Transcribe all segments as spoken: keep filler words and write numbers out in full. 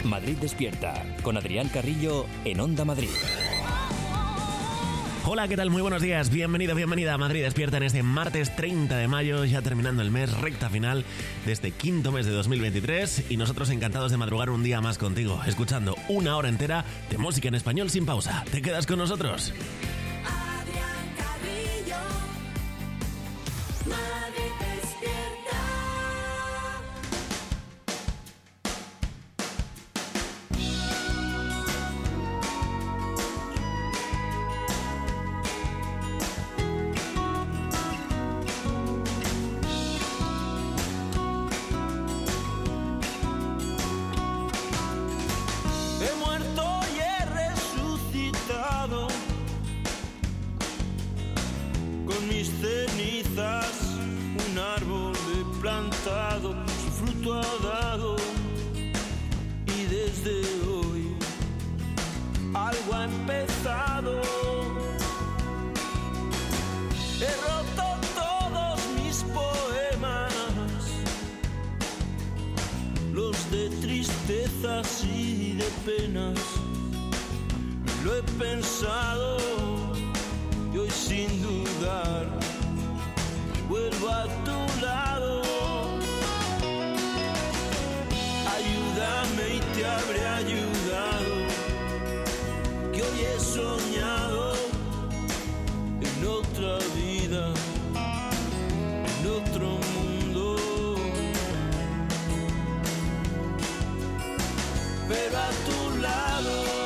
Madrid Despierta, con Adrián Carrillo en Onda Madrid. Hola, ¿qué tal? Muy buenos días. Bienvenido, bienvenida a Madrid Despierta en este martes treinta de mayo, ya terminando el mes, recta final de este quinto mes de dos mil veintitrés, y nosotros encantados de madrugar un día más contigo, escuchando una hora entera de música en español sin pausa. ¿Te quedas con nosotros? Adrián Carrillo, Madrid Despierta. Cenizas, un árbol he plantado, su fruto ha dado, y desde hoy algo ha empezado. He roto todos mis poemas, los de tristezas y de penas. Lo he pensado y hoy sin dudar vuelvo a tu lado. Ayúdame y te habré ayudado, que hoy he soñado en otra vida, en otro mundo. Pero a tu lado.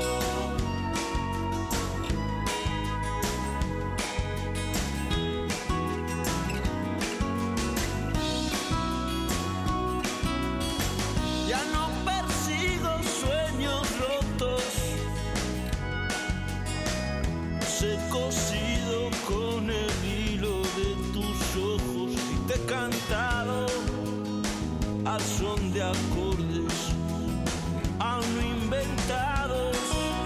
He cosido con el hilo de tus ojos y te he cantado al son de acordes aún no inventados.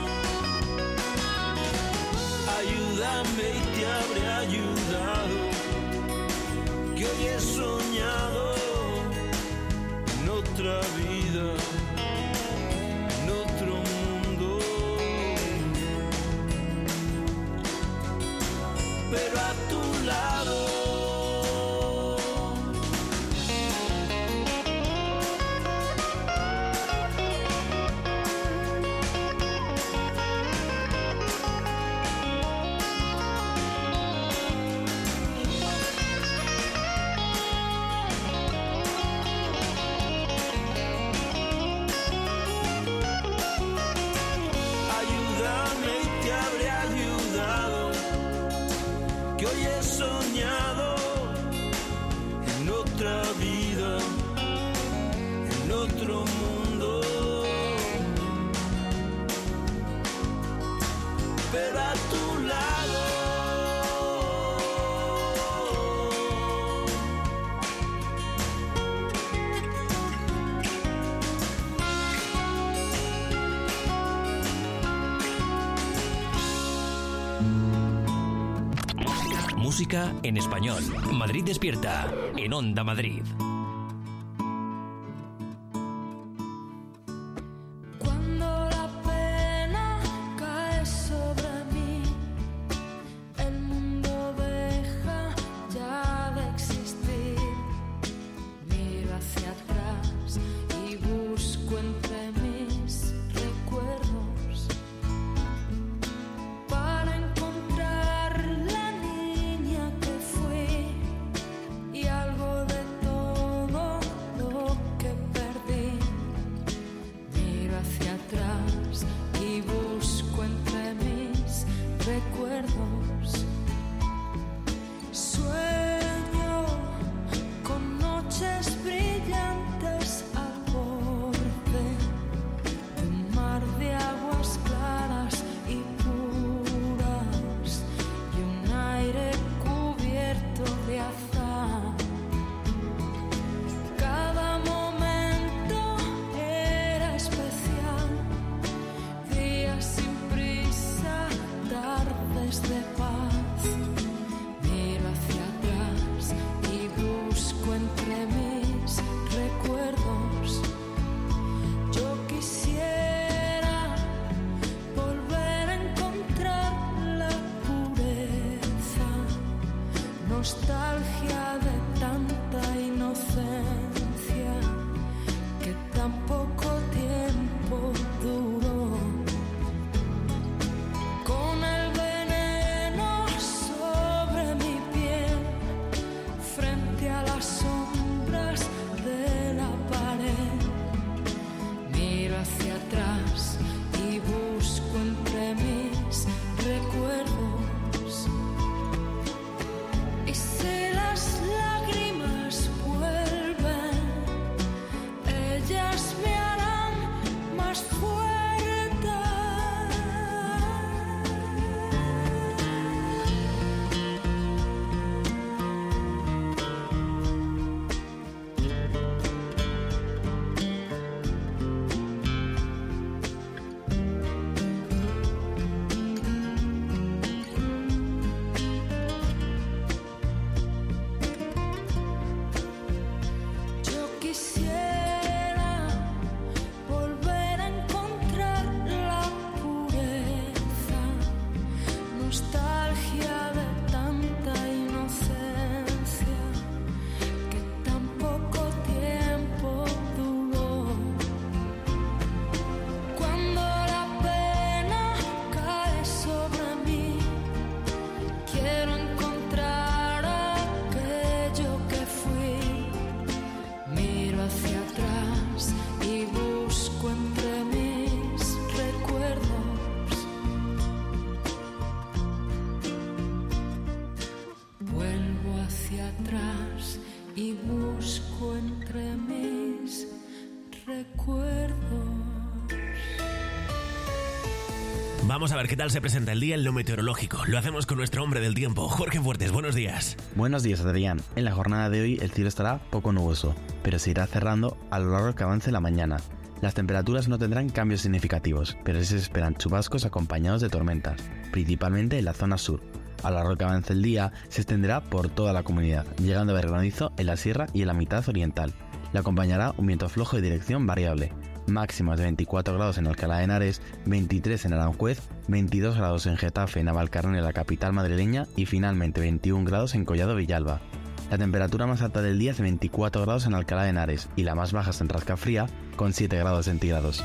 Ayúdame y te habré ayudado, que hoy he soñado en otra vida, en otro mundo. Pero a tu lado. Ayúdame y te habré ayudado, que hoy he soñado en otra vida, en otro mundo. Pero a tu lado. Música en español. Madrid Despierta en Onda Madrid. Sueño con noches brillantes de mis recuerdos. Vamos a ver qué tal se presenta el día en lo meteorológico. Lo hacemos con nuestro hombre del tiempo, Jorge Fuertes. Buenos días. Buenos días, Adrián. En la jornada de hoy el cielo estará poco nuboso, pero se irá cerrando a lo largo que avance la mañana. Las temperaturas no tendrán cambios significativos, pero sí se esperan chubascos acompañados de tormentas, principalmente en la zona sur. A lo largo que avance el día, se extenderá por toda la comunidad, llegando a haber granizo en la sierra y en la mitad oriental. Le acompañará un viento flojo de dirección variable. Máximas de veinticuatro grados en Alcalá de Henares, veintitrés en Aranjuez, veintidós grados en Getafe, Navalcarnero, la capital madrileña, y finalmente veintiún grados en Collado Villalba. La temperatura más alta del día es de veinticuatro grados en Alcalá de Henares y la más baja es en Rascafría, con siete grados centígrados.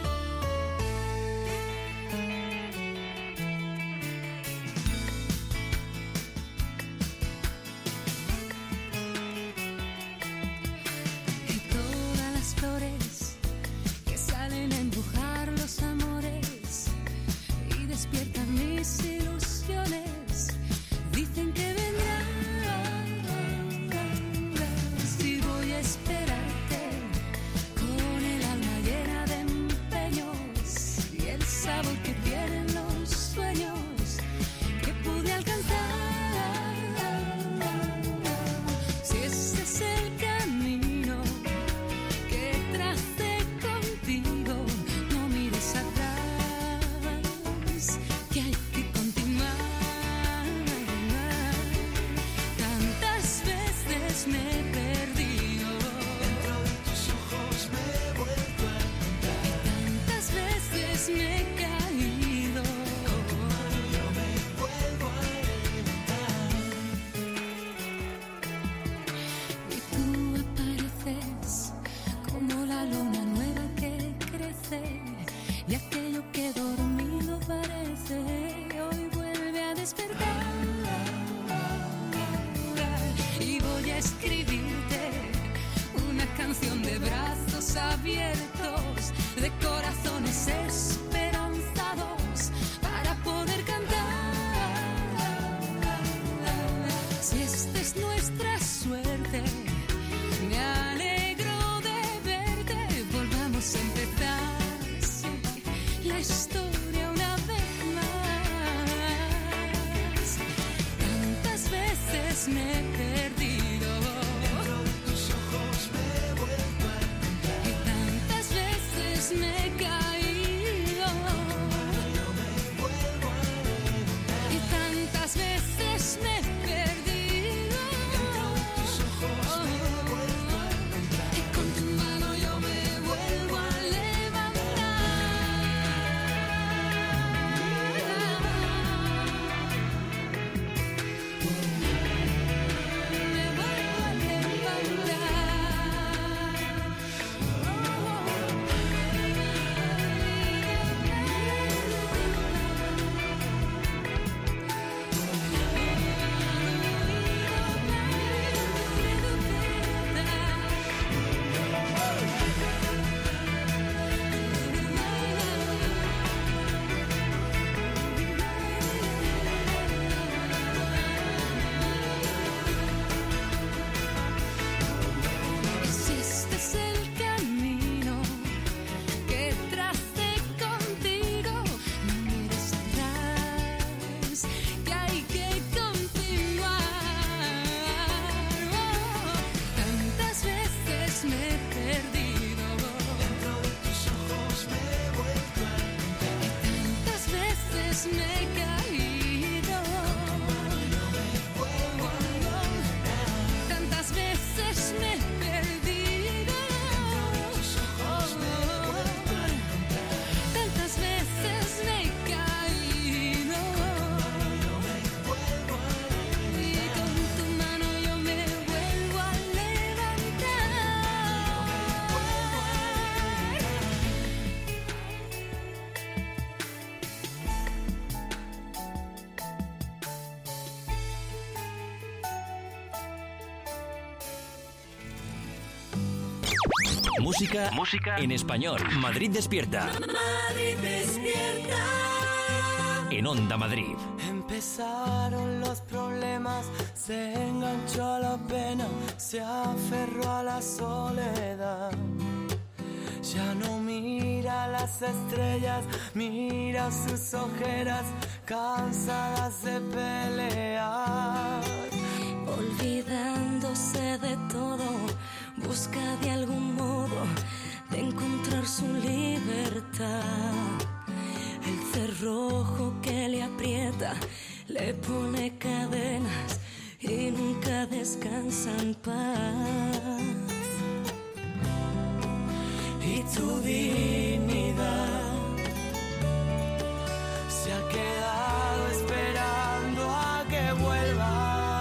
Música, música en español. Madrid despierta. Madrid despierta. En Onda Madrid. Empezaron los problemas. más, se enganchó a la pena, se aferró a la soledad. Ya no mira las estrellas, mira sus ojeras, cansadas de pelear. Olvidándose de todo, busca de algún modo de encontrar su libertad. El cerrojo que le aprieta, le pone cadenas y nunca descansa en paz. Y tu dignidad se ha quedado esperando a que vuelva.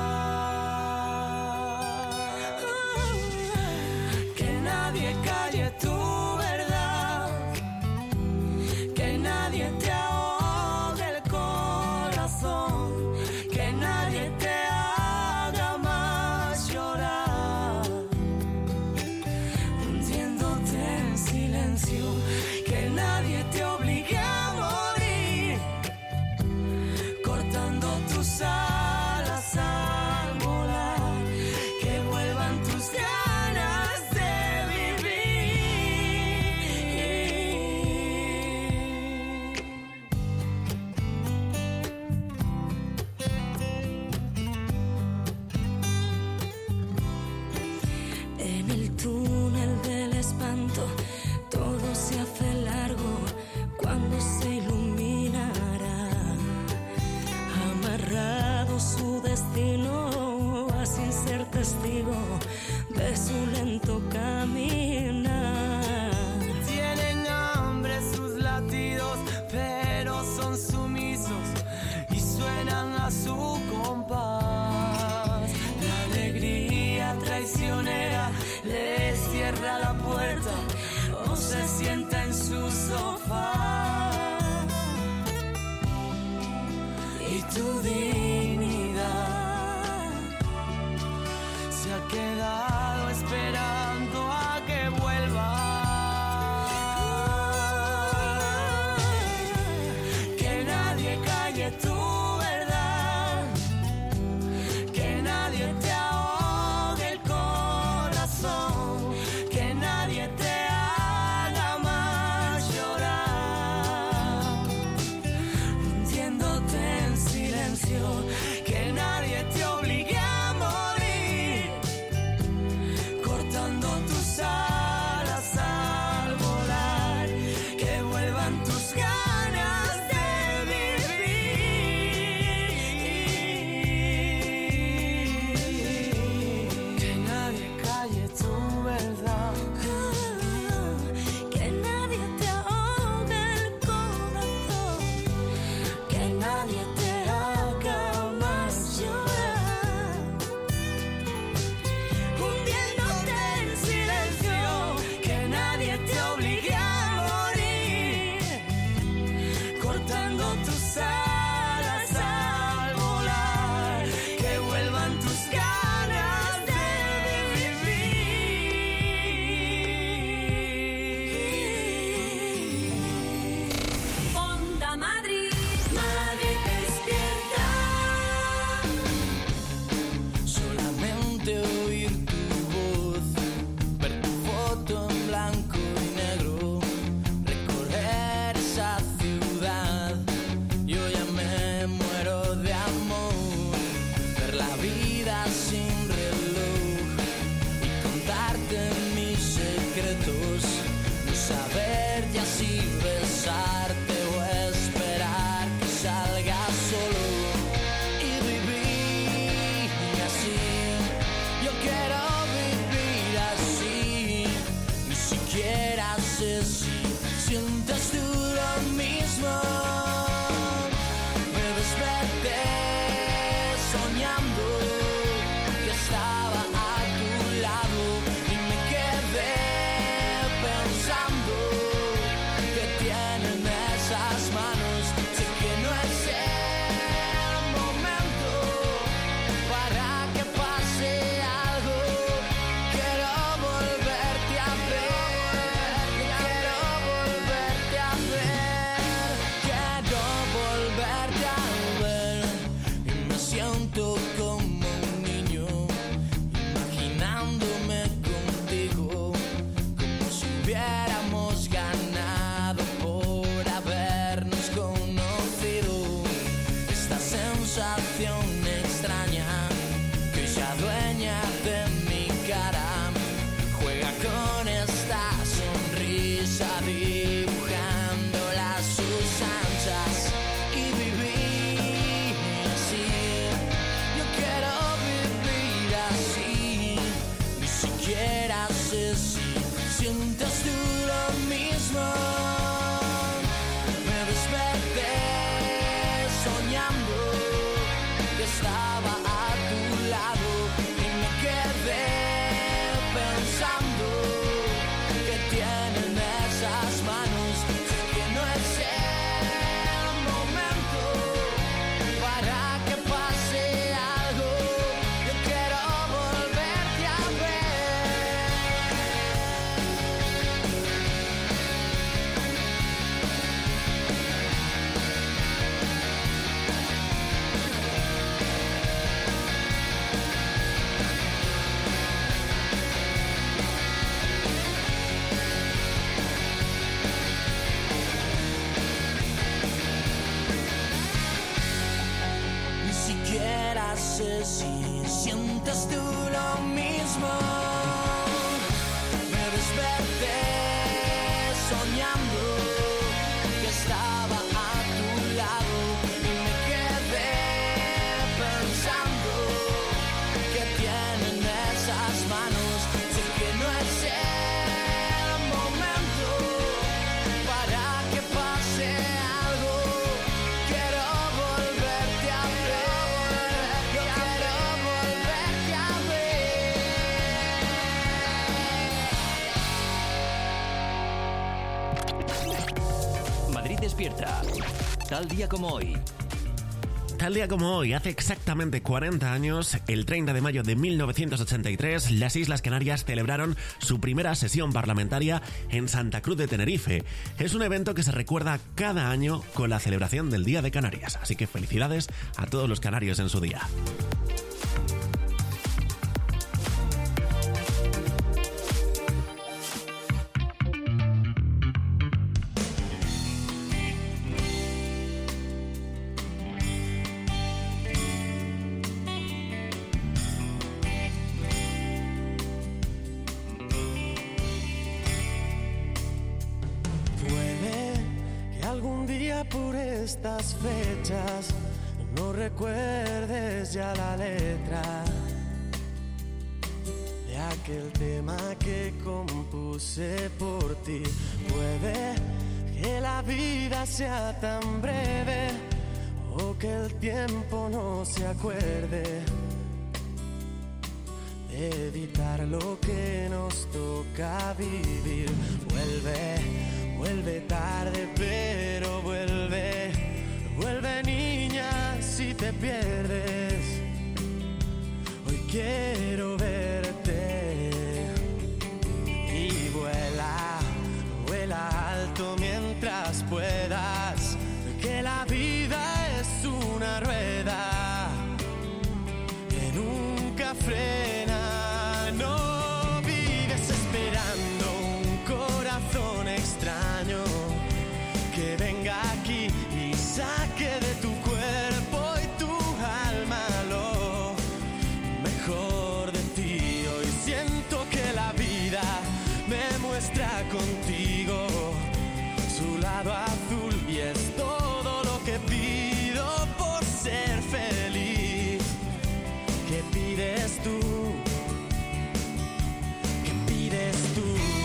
Que nadie calle tu verdad, que nadie te ahogue el corazón, que nadie te haga más llorar, hundiéndote en silencio, que nadie te obligue a morir, cortando tus alas al volar, que vuelvan tus ganas de vivir. En el túnel del espanto todo se hace largo cuando se iluminará. Amarrado su destino a sin ser testigo de su lento caminar. Tienen hambre sus latidos, pero son sumisos y suenan a su compás. La alegría traicionera les cierra la puerta o se sienta en su sofá. Y tu dignidad se ha quedado esperando a que vuelva. Que nadie calle tu verdad, que nadie te ahogue el corazón, que nadie te haga más llorar, hundiéndote en silencio, que nadie te obligue a morir, cortando tus alas al volar, que vuelvan tus ganas de vivir. Que nadie calle tu verdad, que nadie te ahogue el corazón, que nadie te haga más llorar, hundiéndote en silencio, que nadie te obligue a morir, cortando tus alas al volar, que vuelvan tus ganas de vivir. Onda Madrid, Madrid despierta. Solamente oír tu voz, ver tu foto en blanco y negro, recorrer esa ciudad. Yo ya me muero de amor, ver la vida sin reloj y contarte mis secretos, no saber ya si besarte o esperar que salga solo y vivir así. Yo quiero vivir así, ni siquiera sé si sientes tú lo mismo. Me desperté soñando que estaba a tu lado y me quedé pensando que tienen esas manos. Sé que no es el momento para que pase algo. Quiero volverte a ver, quiero volverte a ver. Que si sientes tú lo mismo. Me desperté soñando que estaba a tu lado y me quedé pensando que tienen esas manos. Sé que no es el momento para que pase algo. Quiero volverte a ver, yo quiero volverte a ver. Madrid despierta. Tal día como hoy. Tal día como hoy, hace exactamente cuarenta años, el treinta de mayo de mil novecientos ochenta y tres, las Islas Canarias celebraron su primera sesión parlamentaria en Santa Cruz de Tenerife. Es un evento que se recuerda cada año con la celebración del Día de Canarias, así que felicidades a todos los canarios en su día. Por estas fechas no recuerdes ya la letra de aquel tema que compuse por ti. Puede que la vida sea tan breve o que el tiempo no se acuerde de evitar lo que nos toca vivir. Vuelve, vuelve tarde, pero vuelve, vuelve niña si te pierdes. Hoy quiero verte y vuela, vuela alto mientras puedas, que la vida es una rueda que nunca frena. No vives esperando un corazón extraño que venga aquí y saque de tu cuerpo y tu alma lo mejor de ti. Hoy siento que la vida me muestra contigo su lado azul y es todo lo que pido por ser feliz. ¿Qué pides tú? ¿Qué pides tú?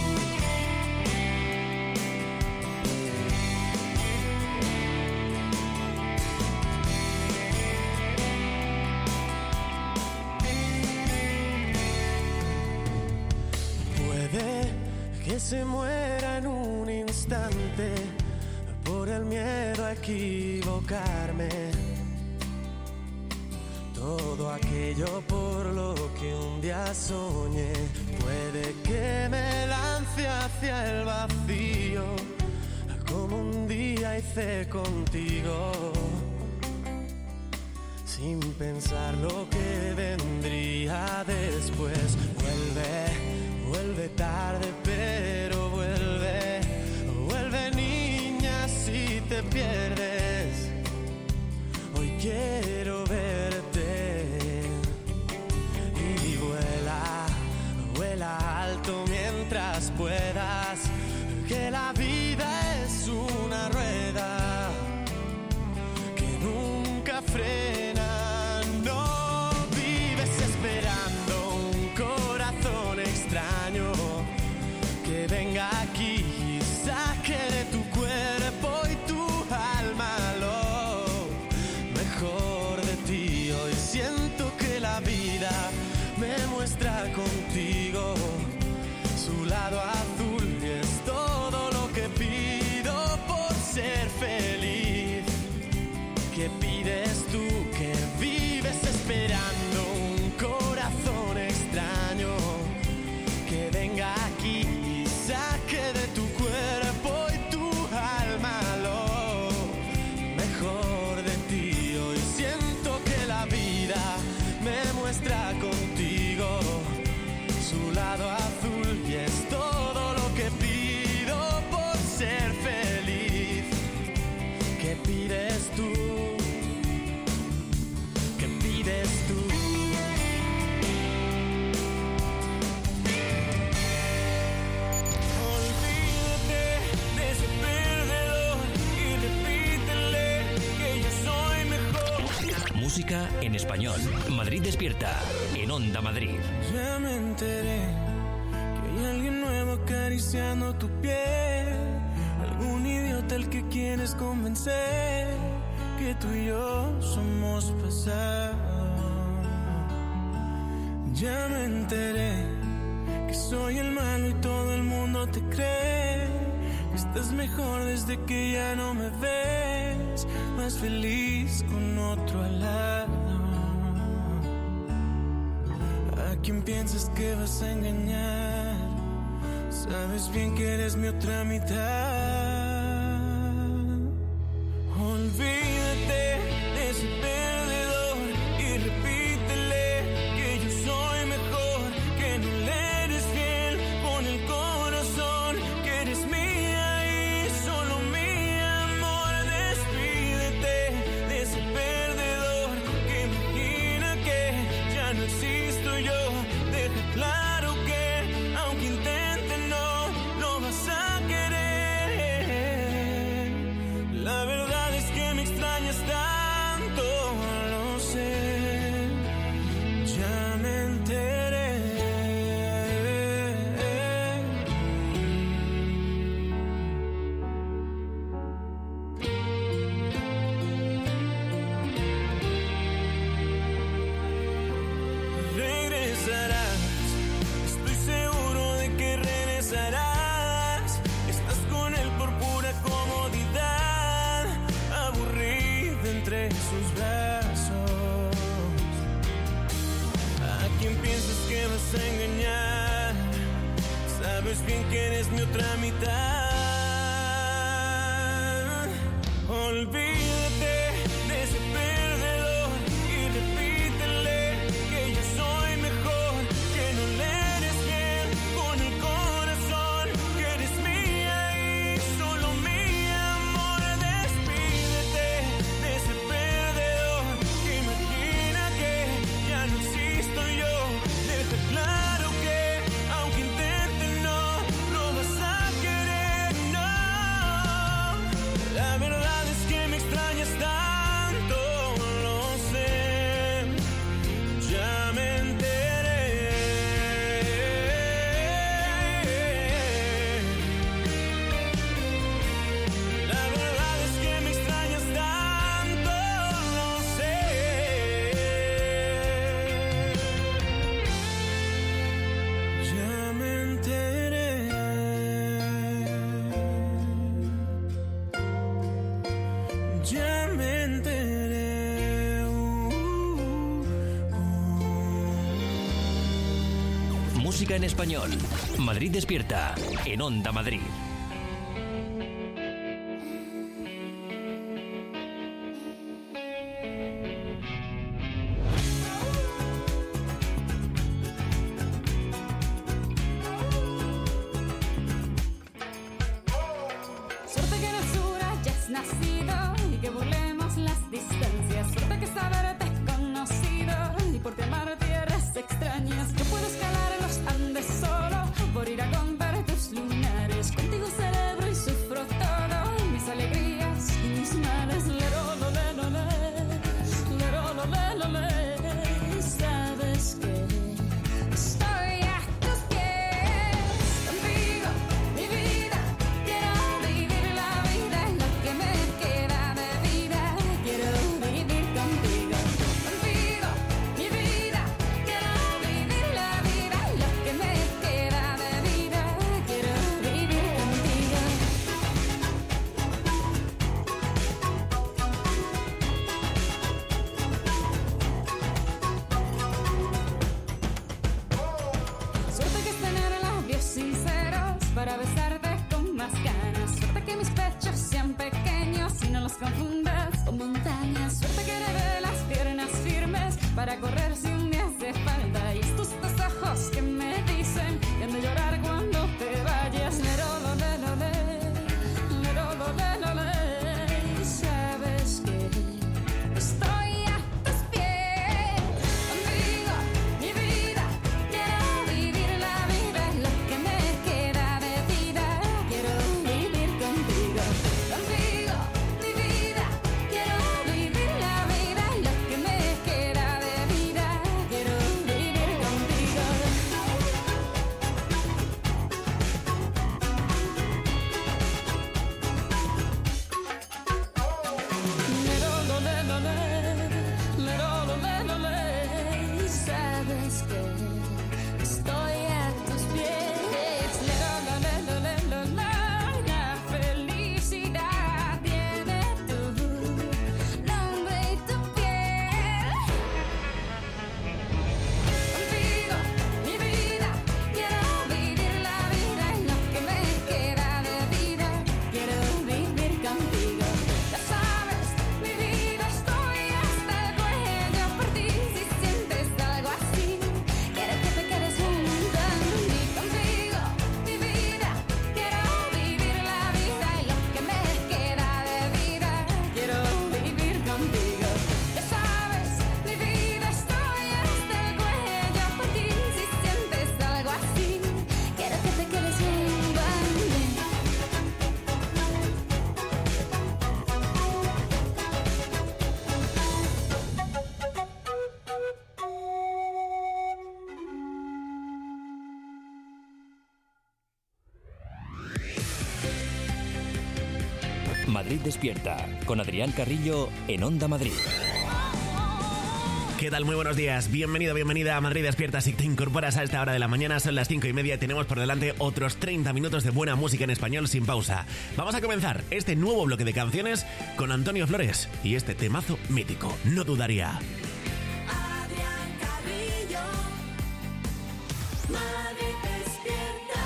Que se muera en un instante por el miedo a equivocarme. Todo aquello por lo que un día soñé puede que me lance hacia el vacío, como un día hice contigo, sin pensar lo que vendría después. Vuelve. Vuelve tarde, pero vuelve, vuelve niña si te pierdes. Hoy quiero verte y vuela, vuela alto mientras puedas, que la vida es una rueda que nunca frena. No vives esperando un corazón extraño que venga aquí y saque de tu cuerpo y tu alma lo mejor de ti. Hoy siento que la vida me muestra contigo su lado azul y es todo lo que Música en español. Madrid Despierta, en Onda Madrid. Ya me enteré que hay alguien nuevo acariciando tu piel. Algún idiota al que quieres convencer que tú y yo somos pasado. Ya me enteré que soy el malo y todo el mundo te cree. Estás mejor desde que ya no me ves, más feliz con otro al lado. ¿A quién piensas que vas a engañar? Sabes bien que eres mi otra mitad. Olvídate de ese perdedor y repítele que yo soy mejor, que no le eres fiel con el corazón, que eres mía y solo mi amor. Despídete de ese perdedor que imagina que ya no existo yo. Deja claro que aunque intente no, no vas a querer. La verdad es que me extrañas tanto, lo sé, ya me enteré. Regresarás, estoy seguro de que regresarás. Estás con él por pura comodidad, aburrida entre sus brazos. ¿A quién piensas que vas a engañar? Sabes bien que eres mi otra mitad. Olvídate de ese perdedor y repítele que yo soy mejor, que no le eres fiel con el corazón, que eres mía y solo mi amor. Despídete de ese perdedor que imagina que ya no existo yo. Deja claro que aunque intente no, no vas a querer, no. La verdad es que me extrañas tanto, lo sé, ya me enteré. La verdad es que me extrañas tanto, lo sé, ya me enteré. Ya me enteré. uh, uh. Música en español. Madrid Despierta, en Onda Madrid. Suerte que en el sur hayas nacido y que burlemos las distancias. Suerte que saberte es conocido y por ti amar tierras extrañas. Yo puedo escalar los Andes solo por ir a comprar tus lunares. Contigo celebro y sufro todo, mis alegrías y mis males. Lero, lo, le, lo, le. Lero, lo, le, lo, le. Sabes que estoy a tus pies. Contigo, mi vida, quiero vivir la vida, es lo que me queda de vida. Quiero vivir contigo. Contigo, mi vida, quiero vivir la vida, es lo que me queda de vida. Quiero vivir contigo. Suerte que es tener labios sinceros para besarte con más ganas. Suerte que mis pechos sean pequeños y no los confundas con montañas. Suerte que heredé las piernas firmes para correr si un día hace falta. Y estos dos ojos que me dicen que han de llorar cuando te vayas. Lero, lo, le, lo, le. Lero, lo, le, lo, le. Sabes que estoy a tus pies. Contigo, mi vida, quiero vivir la vida, es lo que me queda de vida. Quiero vivir contigo. Contigo, mi vida, quiero vivir la vida, es lo que me Madrid Despierta, con Adrián Carrillo en Onda Madrid. ¿Qué tal? Muy buenos días. Bienvenido, bienvenida a Madrid Despierta. Si te incorporas a esta hora de la mañana, son las cinco y media y tenemos por delante otros treinta minutos de buena música en español sin pausa. Vamos a comenzar este nuevo bloque de canciones con Antonio Flores y este temazo mítico, No dudaría. Adrián Carrillo, Madrid Despierta.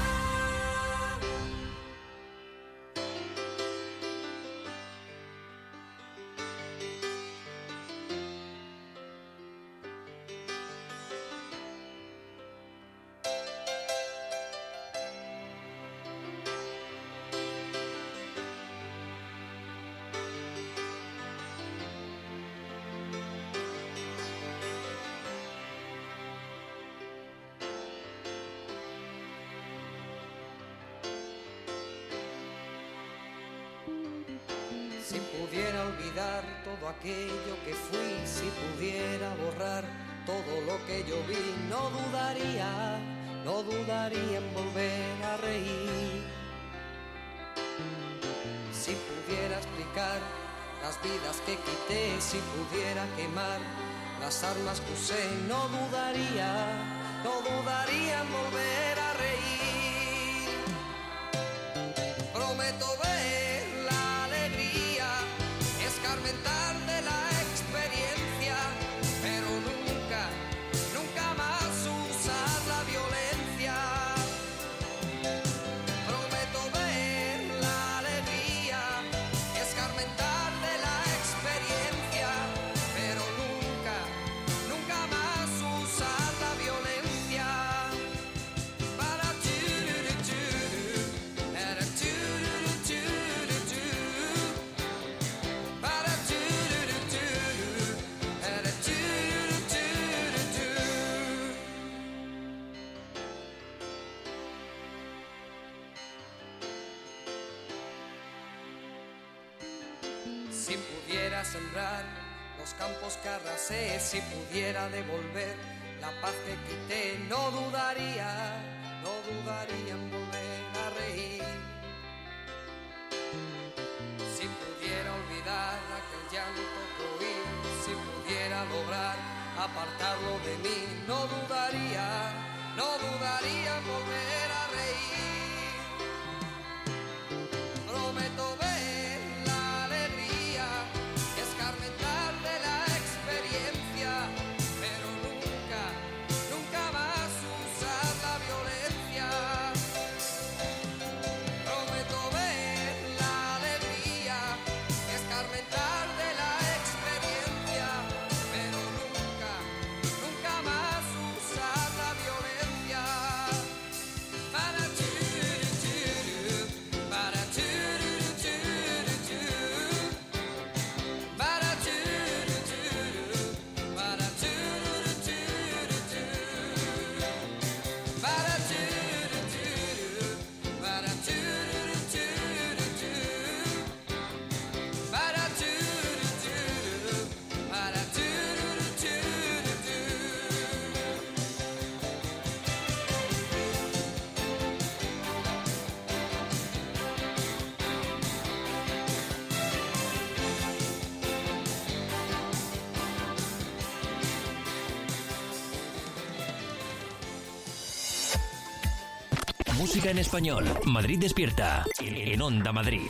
Si pudiera olvidar todo aquello que fui, si pudiera borrar todo lo que yo vi, no dudaría, no dudaría en volver a reír. Si pudiera explicar las vidas que quité, si pudiera quemar las armas que usé, no dudaría, no dudaría en volver a reír. Prometo ver la alegría, escarmentar de la experiencia, pero nunca, nunca más usar la violencia. Prometo ver la alegría, escarmentar de la experiencia, pero nunca, nunca más usar la violencia. Para tu-ru-ru-tu-ru, para tu-ru-ru-tu-ru-tu, para tu-ru-ru-tu-ru, para tu-ru-ru-tu-ru-tu. Si pudiera sembrar los campos que arrasé, si pudiera devolver la paz que quité, no dudaría, no dudaría en volver a reír. Si pudiera olvidar aquel llanto que oí, si pudiera lograr apartarlo de mí, no dudaría, no dudaría en volver a reír. Prometo ver la alegría, escarmentar de la experiencia, pero nunca, nunca más usar la violencia. Prometo ver la alegría, escarmentar de la experiencia, pero nunca, nunca más usar la violencia. Para tu-ru-tu-ru, para tu-ru-tu-ru-tu, para tu-ru-tu-ru, para tu-ru-tu-ru-tu, para tu-ru-tu-ru, para tu-ru-tu-ru-tu, para tu-ru-tu-ru, para tu-ru-tu-ru-tu. Música en español. Madrid Despierta, en Onda Madrid.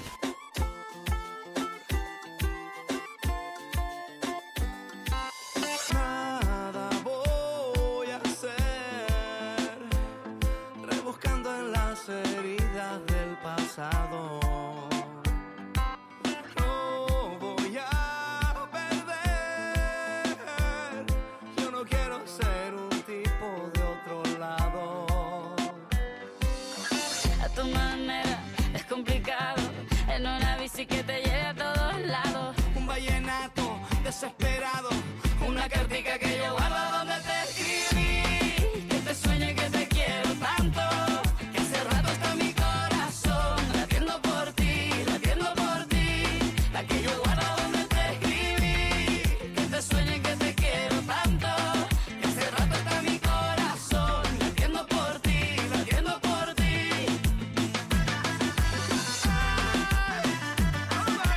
Nada voy a hacer, rebuscando en las heridas del pasado. No voy a perder, yo no quiero ser un tipo de otro lado. A tu manera es complicado, en una bici que te lleve a todos lados. Un vallenato desesperado, Una cartica que yo guardo donde te escribí, que te sueño y que te quiero tanto, que hace rato está mi corazón latiendo por ti, latiendo por ti. La que yo guardo donde te escribí, que te sueño y que te quiero tanto, que hace rato está mi corazón latiendo por ti, latiendo por ti. Ay,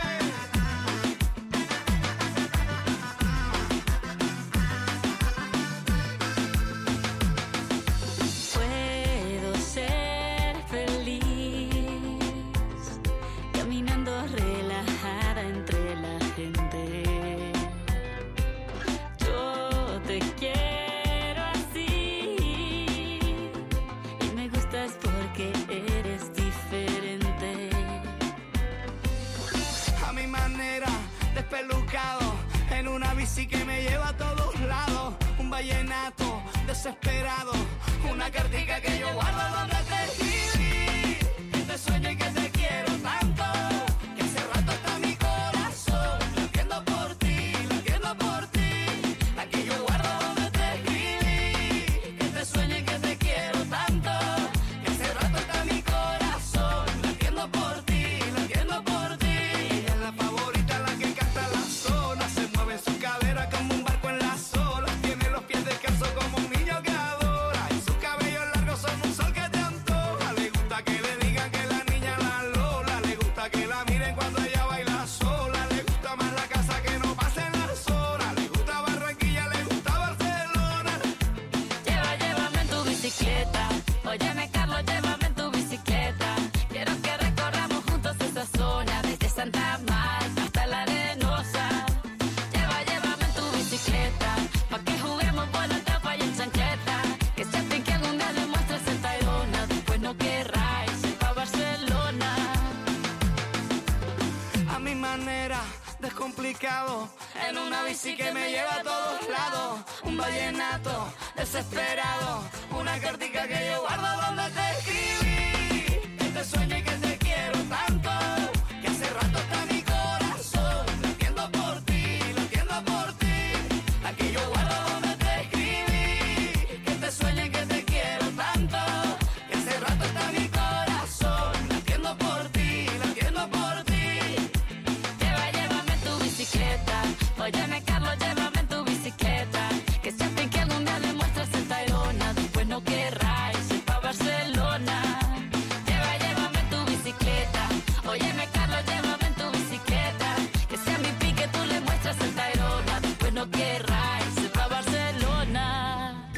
complicado. En una bici que me lleva a todos lados. Un vallenato desesperado. Una cartica que yo guardo donde te escribí. Que te sueño y que te quiero tanto. Que hace rato está mi corazón. Lo entiendo por ti, lo entiendo por ti. Aquí yo guardo donde te escribí. Que te sueño y que te quiero tanto. Que hace rato está mi corazón. Lo entiendo por ti, lo entiendo por ti. Lleva, llévame en tu bicicleta. Óyeme, Carlos, llévame en tu bicicleta. Que siempre que algún día demuestras el Tayrona, después no querrás ir pa' Barcelona. Lleva, llévame en tu bicicleta. Óyeme, Carlos, llévame en tu bicicleta. Que sea mi pique, tú le muestras el Tayrona, después no querrás ir pa' Barcelona.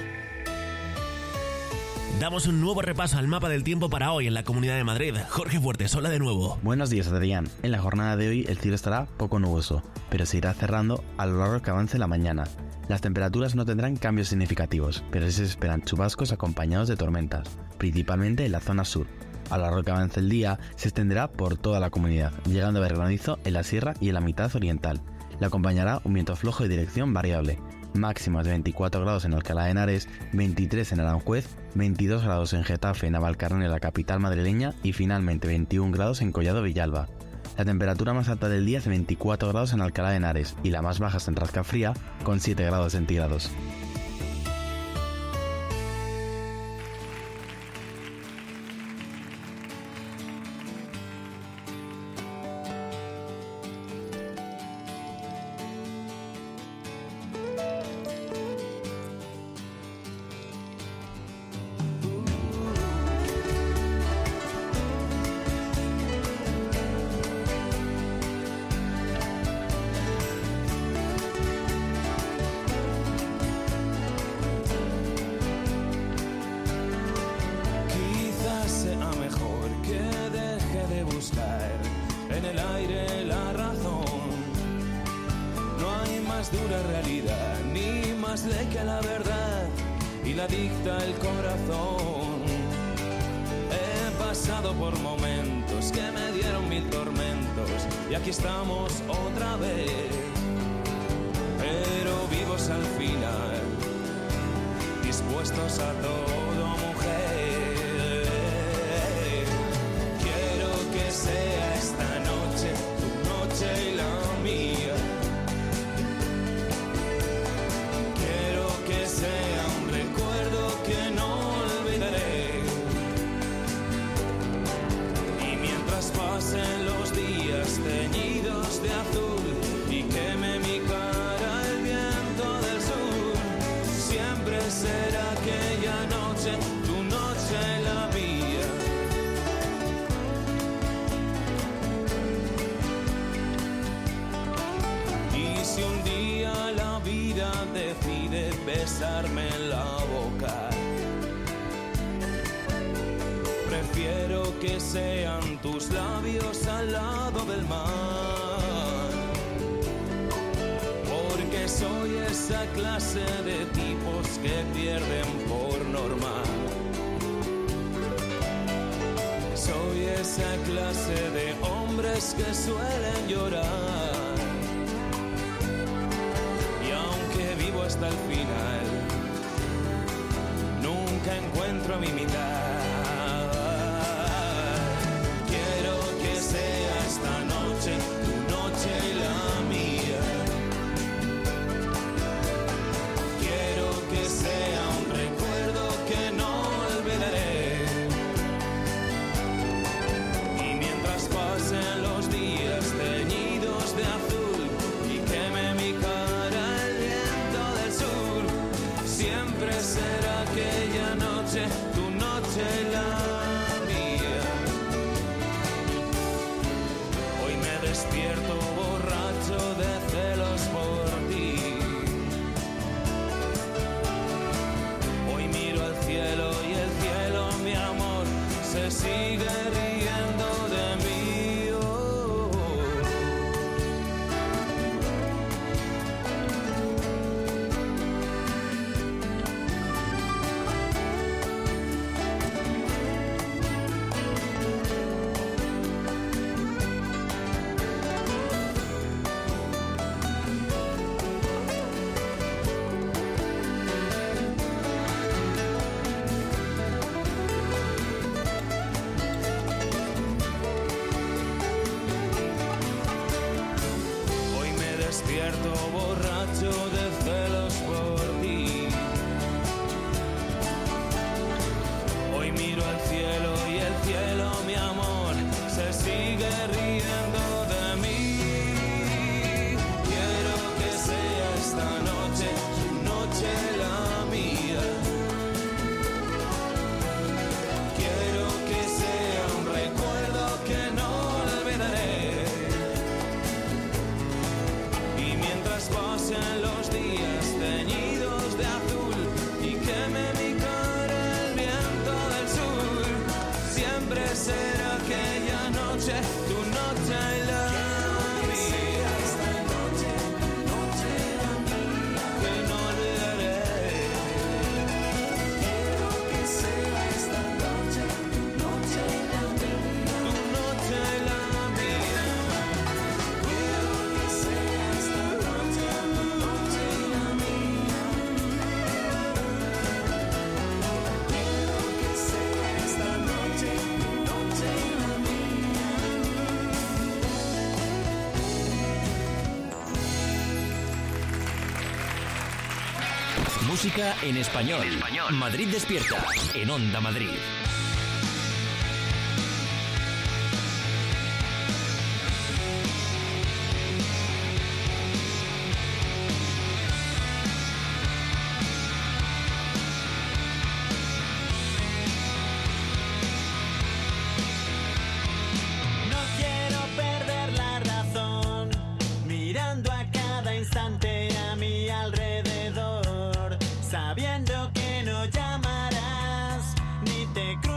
Damos un nuevo repaso al mapa del tiempo para hoy en la Comunidad de Madrid. Jorge Fuertes, hola de nuevo. Buenos días, Adrián. En la jornada de hoy el cielo estará poco nuboso, pero se irá cerrando a lo largo que avance la mañana. Las temperaturas no tendrán cambios significativos, pero sí se esperan chubascos acompañados de tormentas, principalmente en la zona sur. A lo largo que avance el día, se extenderá por toda la comunidad, llegando a haber granizo en la sierra y en la mitad oriental. Le acompañará un viento flojo de dirección variable. Máximas de veinticuatro grados en Alcalá de Henares, veintitrés en Aranjuez, veintidós grados en Getafe, Navalcarnero, la capital madrileña, y finalmente veintiún grados en Collado Villalba. La temperatura más alta del día es de veinticuatro grados en Alcalá de Henares y la más baja es en Rascafría, con siete grados centígrados. En el aire la razón, no hay más dura realidad, ni más ley que la verdad, y la dicta el corazón. He pasado por momentos que me dieron mil tormentos, y aquí estamos otra vez, pero vivos al final, dispuestos a todo, mujer. Sea esta noche tu noche y la mía. Quiero que sea un recuerdo que no olvidaré. Y mientras pasen los días teñidos de azul y queme mi cara el viento del sur, siempre será aquella noche tu noche y la mía. Si un día la vida decide besarme en la boca, prefiero que sean tus labios al lado del mar, porque soy esa clase de tipos que pierden por norma. Soy esa clase de hombres que suelen llorar. Vivo hasta el final, nunca encuentro a mi mitad. Quiero que sea esta noche tu noche y la mía. Quiero que sea un recuerdo que no olvidaré. Y mientras pasen los días teñidos de azul y queme mi cara, siempre será aquella noche tu noche borracho de celos por ti. Hoy miro al cielo y el cielo, mi amor, se sigue riendo de mí. Quiero que sea esta noche, su noche la mía. Quiero que sea un recuerdo que no olvidaré. Y mientras pasen los días teñidos de azul y queme mi cara el viento del sur, siempre será aquella noche, tu noche y la mía. Esta noche, noche la mía, que no olvidaré. Quiero que sea esta noche, tu noche y la mía, tu noche y la mía. Quiero que sea esta noche, tu noche y la mía. Quiero que sea esta noche, tu noche y la mía. Música en español. Madrid despierta en Onda Madrid. No quiero perder la razón, mirando a cada instante a mi alrededor, sabiendo que no llamarás ni te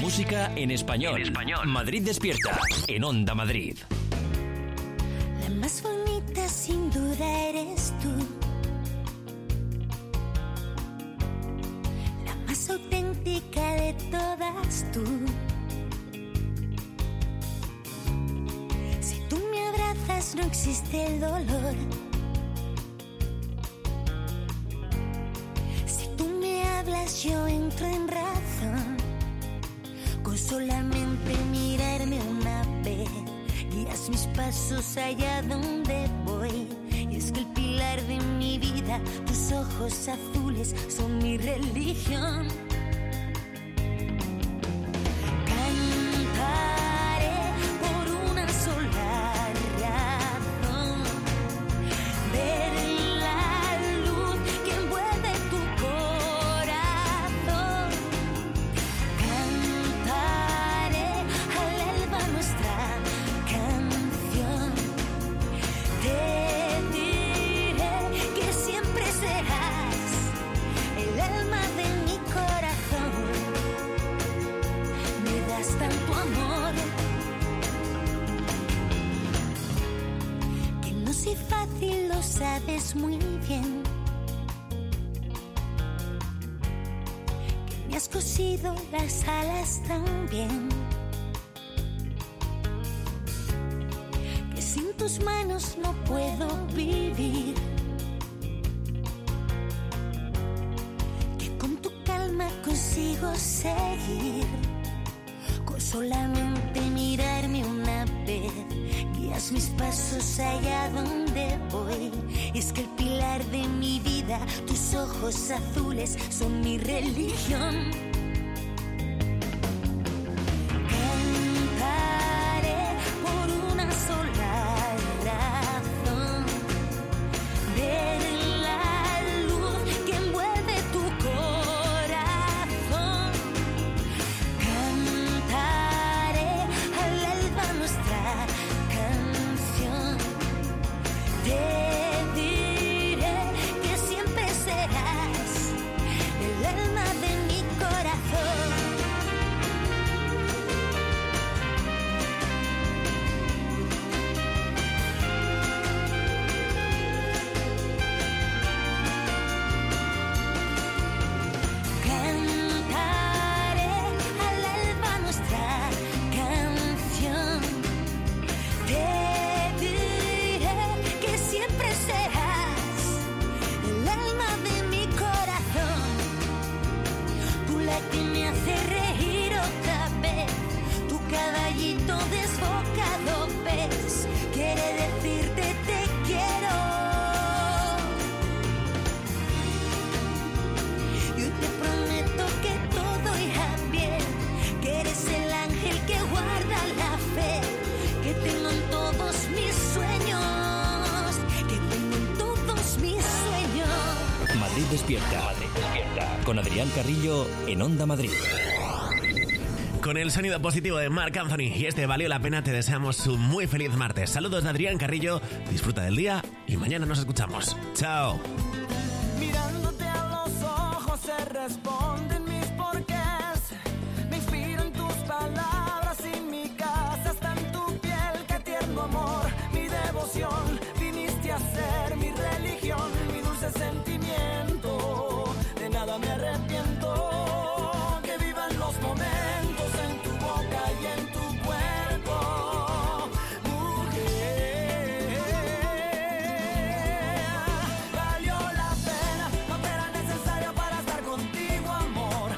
música en español. En español. Madrid Despierta, en Onda Madrid. La más bonita sin duda eres tú. La más auténtica de todas tú. Si tú me abrazas no existe el dolor. Si tú me hablas yo entro en razón. Con solamente mirarme una vez guías mis pasos allá donde voy. Y es que el pilar de mi vida, tus ojos azules son mi religión. Cantaré por una sola razón. Ver la luz que envuelve tu corazón. Cantaré al alba nuestra canción. Te diré que siempre serás el alma de mi corazón. Me das tanto amor que no soy fácil, lo sabes muy bien. Que me has cosido las alas también. Que sin tus manos no puedo vivir. Que con tu calma consigo seguir. Con solamente mirarme una vez guías mis pasos allá donde voy. Es que el pilar de mi vida, tus ojos azules son mi religión. Cantaré por una sola razón. Ver la luz que envuelve tu corazón. Cantaré al alba nuestra canción. Te diré que siempre serás el alma de mi corazón. Cantaré al alba nuestra canción. Te diré que siempre serás el alma de mi corazón. Tú la que me hace reír otra vez. Tu caballito desbocado ves. Quiere decirte te quiero. Yo te prometo que todo irá bien. Que eres el ángel que guarda la fe. Que tengo en todos mis sueños. Que tengo en todos mis sueños. Madrid Despierta. Madrid Despierta. Con Adrián Carrillo, en Onda Madrid. Con el sonido positivo de Marc Anthony y este valió la pena, te deseamos un muy feliz martes. Saludos de Adrián Carrillo, disfruta del día y mañana nos escuchamos. Chao. Mirándote a los ojos se responden mis porqués. Me inspiran tus palabras y mi casa está en tu piel. Qué tierno amor, mi devoción. Viniste a ser mi religión, mi dulce sentimiento. De nada me arrepiento. Que vivan los momentos en tu boca y en tu cuerpo. Mujer, valió la pena, no era necesario para estar contigo, amor.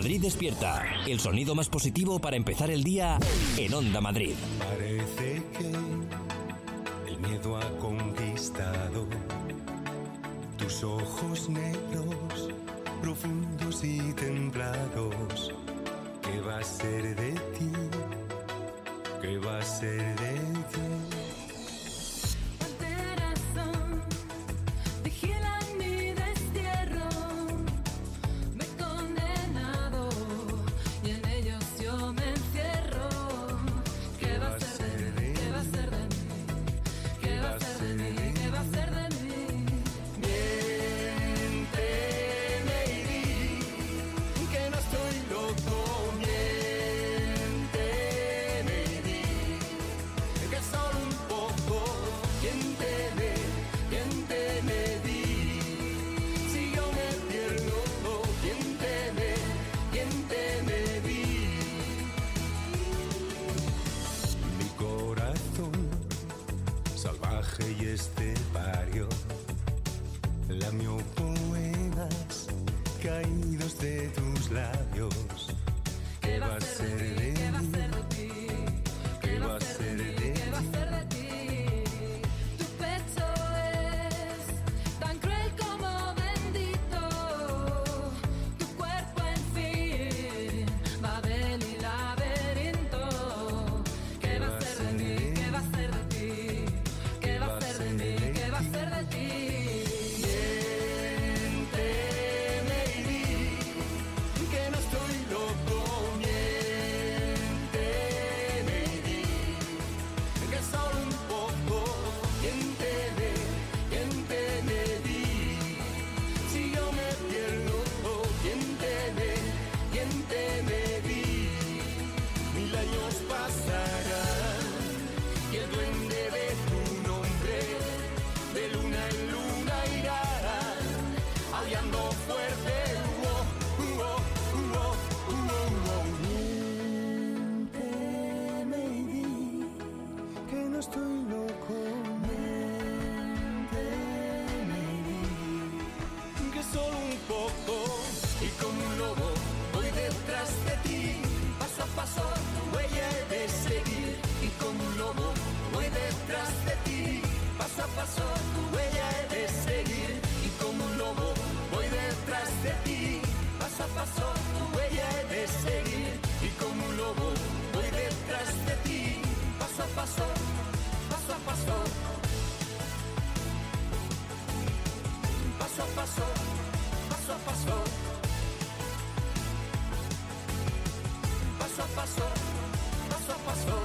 Madrid Despierta, el sonido más positivo para empezar el día en Onda Madrid. Parece que el miedo ha conquistado tus ojos negros, profundos y templados. ¿Qué va a ser de ti? ¿Qué va a ser de ti? Y este barrio lamió poemas caídos de tus labios. ¿Qué va a ser de ti? ¿Qué va a ser de ti? ¿Qué va a ser de ti? Tu pecho es tan cruel como bendito. Tu cuerpo en fin, Babel y laberinto. ¿Qué va a ser de ti? ¿Qué va a ser de ti? ¿Qué va a ser de mí? ¿Qué va a ser de ti? Miénteme y di que no estoy loco. Miénteme y di que solo un poco. Miénteme, miénteme di si yo me pierdo. Miénteme, miénteme di. Mil años pasarán y el duende de tu nombre de luna en luna irá aullando fuerte. Uh, uh, uh, uh, uh, uh. Miénteme y di que no estoy loco. Miénteme y di que solo un poco. Y como un lobo voy detrás de ti, paso a paso tu huella he de seguir. Y como un lobo voy detrás de ti, paso a paso tu huella he de seguir. Y como un lobo voy detrás de ti, paso a paso tu huella he de seguir. Y como un lobo voy detrás de ti, paso a paso, paso a paso, paso a paso, paso a paso, paso a paso, paso a paso.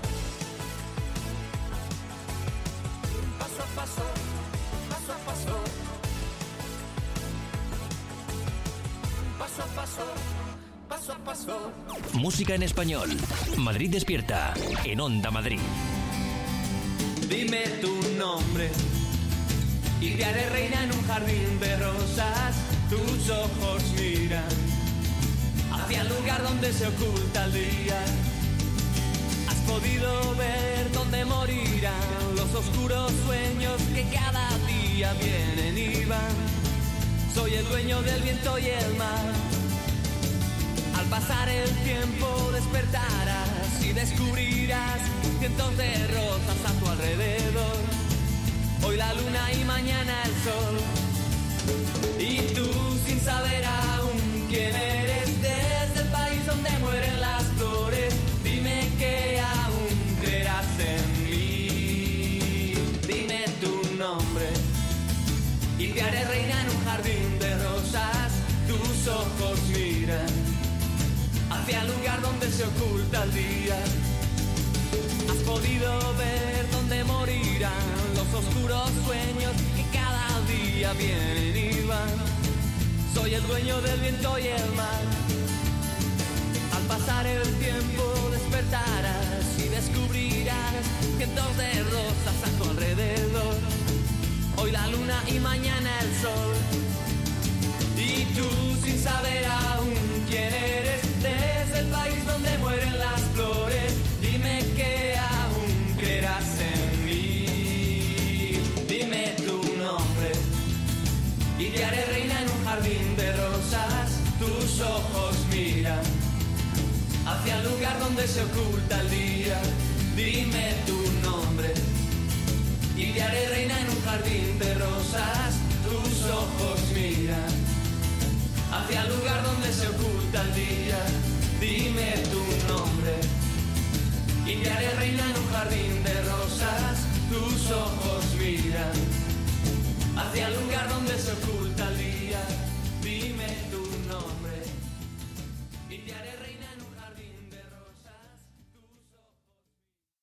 Paso a paso, paso a paso, paso a paso, paso a paso. Música en español. Madrid Despierta en Onda Madrid. Dime tu nombre y te haré reina en un jardín de rosas. Tus ojos miran hacia el lugar donde se oculta el día. Has podido ver dónde morirán los oscuros sueños que cada día vienen y van. Soy el dueño del viento y el mar. Al pasar el tiempo despertarás y descubrirás cientos de rosas a tu alrededor. Hoy la luna y mañana el sol. Y tú sin saber aún quién eres, desde el país donde mueren las flores, dime que aún creerás en mí. Dime tu nombre y te haré reina en un jardín de rosas. Tus ojos miran hacia el lugar donde se oculta el día. Has podido ver dónde morirán los oscuros sueños que cada día vienen y van. Soy el dueño del viento y el mar. Al pasar el tiempo despertarás y descubrirás cientos de rosas a tu alrededor. Hoy la luna y mañana el sol. Y tú sin saber aún quién eres, desde el país donde mueren las flores, dime que aún creerás en mí. Dime tu nombre y te haré reina en un jardín de rosas. Tus ojos miran donde se oculta el día. Dime tu nombre y te haré reina en un jardín de rosas. Tus ojos miran hacia el lugar donde se oculta el día. Dime tu nombre y te haré reina en un jardín de rosas. Tus ojos miran hacia el lugar donde se oculta el día. Dime tu nombre y te haré reina.